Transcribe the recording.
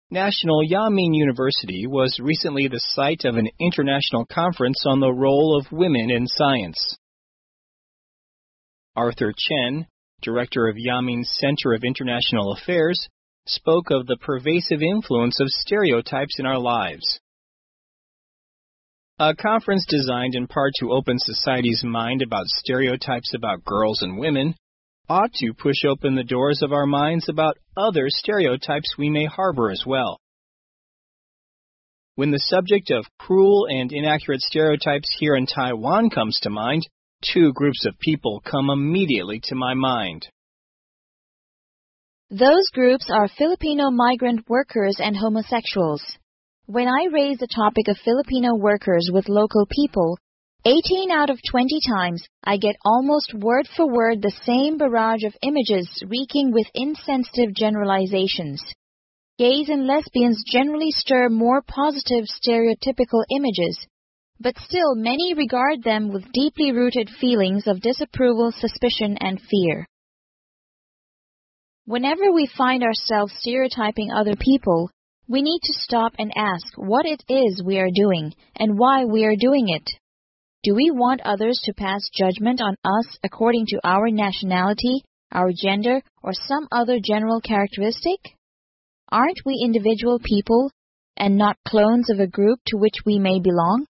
National Yameen University was recently the site of an international conference on the role of women in science. Arthur Chen, director of Yameen's Center of International Affairs, spoke of the pervasive influence of stereotypes in our lives. A conference designed in part to open society's mind about stereotypes about girls and women ought to push open the doors of our minds about other stereotypes we may harbor as well. When the subject of cruel and inaccurate stereotypes here in Taiwan comes to mind, two groups of people come immediately to my mind. Those groups are Filipino migrant workers and homosexuals. When I raise the topic of Filipino workers with local people, 18 out of 20 times I get almost word for word the same barrage of images reeking with insensitive generalizations. Gays and lesbians generally stir more positive stereotypical images, but still many regard them with deeply rooted feelings of disapproval, suspicion, and fear. Whenever we find ourselves stereotyping other people, we need to stop and ask what it is we are doing and why we are doing it. Do we want others to pass judgment on us according to our nationality, our gender, or some other general characteristic? Aren't we individual people and not clones of a group to which we may belong?